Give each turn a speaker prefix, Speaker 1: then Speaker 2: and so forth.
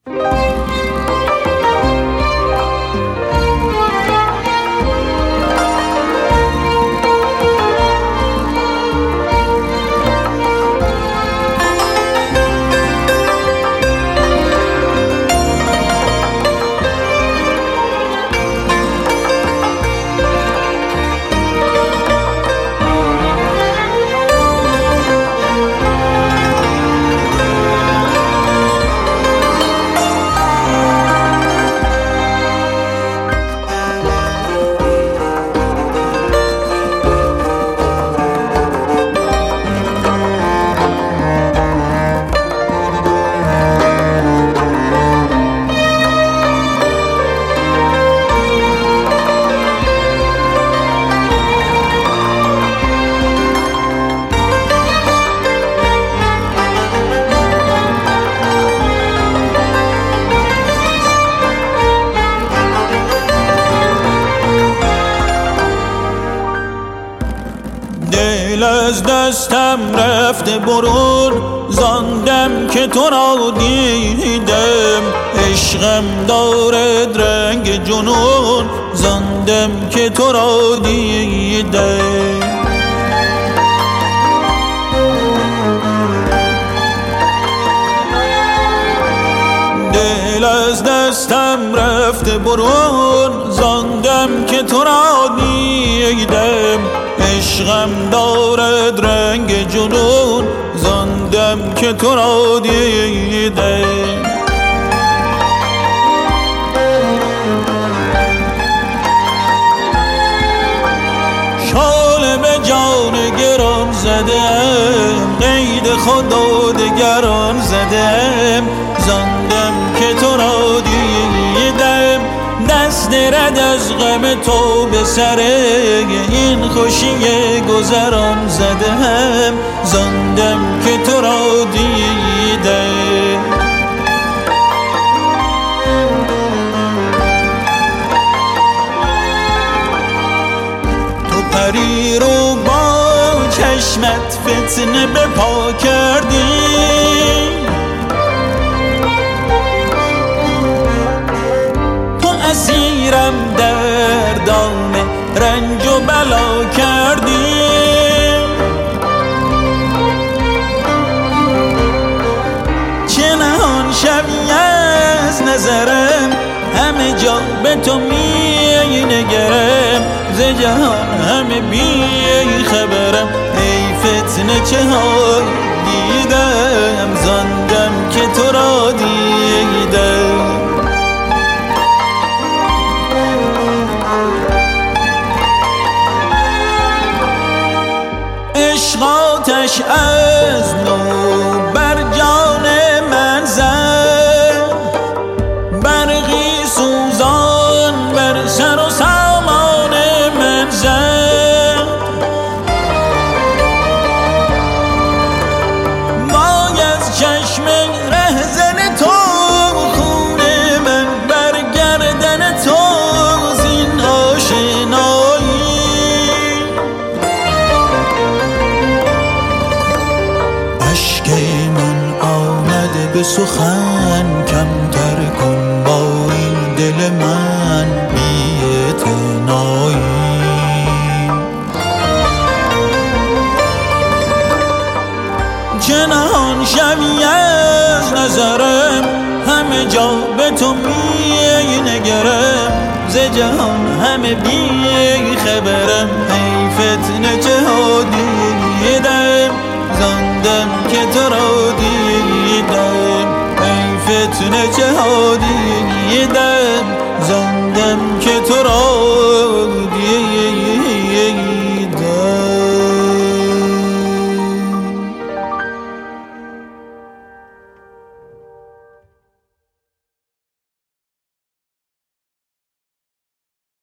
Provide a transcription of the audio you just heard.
Speaker 1: دل از دستم رفته برون، زاندم که تو را دیدم. عشقم دارد رنگ جنون، زاندم که تو را دیدم. دل از دستم رفته برون، زاندم که تو را دیدم. عشقم دارد رنگ جنون، زاندم که تو را دیدم. شال به جان گران زدم، قید خدا دگران زدم. زاندم که تو را دیدم، دست رد از غم تو به سر این خوشی گذران زدم. زاندم که تو را دیدم. تو پری رو با چشمت فتنه به پا کردی، اسیرم در دام رنج و بلا کردی. چه نهان شوی از نظرم، همه جا به تو می نگرم. ز جهان همه بی خبرم، ای فتنه چه های دیدم. زاندم که تو را دیدم. عشق آتش از نو بر جان من زد، برقی سوزان بر سر و سامان من زد. وای از چشم رهزن تو، خون من بر گردن تو، زین آشنایی. اشک من آمد به سخن، کمتر کن با این دل من بی‌اعتنایی. چه نهان شوی از نظرم، همه جا به تو می نگرم. ز جهان همه بی خبرم، ای فتنه چه ها دیدم. زاندم که تو را دیدم، ای فتنه چه ها دیدم.